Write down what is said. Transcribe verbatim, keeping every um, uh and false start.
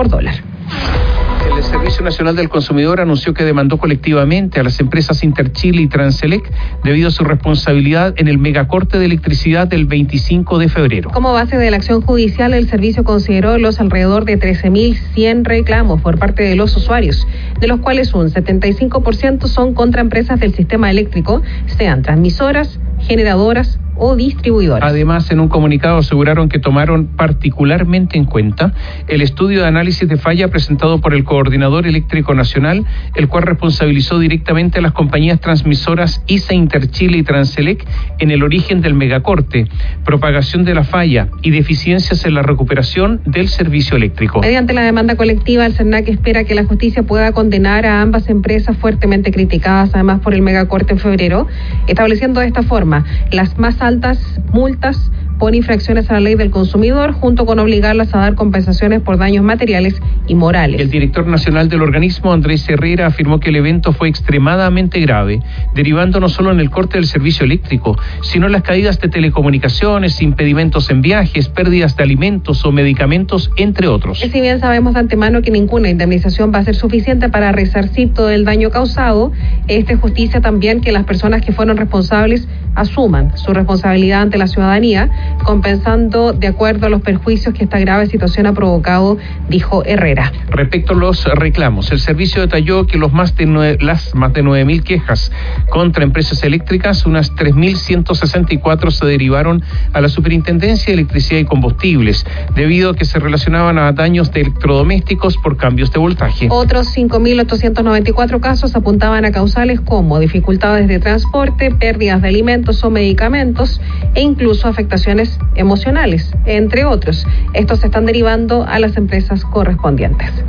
por dólar. El Servicio Nacional del Consumidor anunció que demandó colectivamente a las empresas Interchile y Transelec debido a su responsabilidad en el megacorte de electricidad del veinticinco de febrero. Como base de la acción judicial, el servicio consideró los alrededor de trece mil cien reclamos por parte de los usuarios, de los cuales un setenta y cinco por ciento son contra empresas del sistema eléctrico, sean transmisoras, generadoras o distribuidoras. Además, en un comunicado aseguraron que tomaron particularmente en cuenta el estudio de análisis de falla presentado por el Coordinador Eléctrico Nacional, el cual responsabilizó directamente a las compañías transmisoras I S A, Interchile y Transelec en el origen del megacorte, propagación de la falla y deficiencias en la recuperación del servicio eléctrico. Mediante la demanda colectiva, el SERNAC espera que la justicia pueda condenar a ambas empresas fuertemente criticadas, además por el megacorte en febrero, estableciendo de esta forma las más altas multas por infracciones a la ley del consumidor, junto con obligarlas a dar compensaciones por daños materiales y morales. El director nacional del organismo, Andrés Herrera, afirmó que el evento fue extremadamente grave, derivando no solo en el corte del servicio eléctrico, sino en las caídas de telecomunicaciones, impedimentos en viajes, pérdidas de alimentos o medicamentos, entre otros. Si bien sabemos de antemano que ninguna indemnización va a ser suficiente para resarcir todo el daño causado, es de justicia también que las personas que fueron responsables asuman su responsabilidad ante la ciudadanía, compensando de acuerdo a los perjuicios que esta grave situación ha provocado, dijo Herrera. Respecto a los reclamos, el servicio detalló que los más de nueve, las más de nueve mil quejas contra empresas eléctricas, unas tres mil ciento sesenta y cuatro se derivaron a la Superintendencia de Electricidad y Combustibles, debido a que se relacionaban a daños de electrodomésticos por cambios de voltaje. Otros cinco mil ochocientos noventa y cuatro casos apuntaban a causales como dificultades de transporte, pérdidas de alimentos o medicamentos e incluso afectaciones emocionales, entre otros. Estos se están derivando a las empresas correspondientes.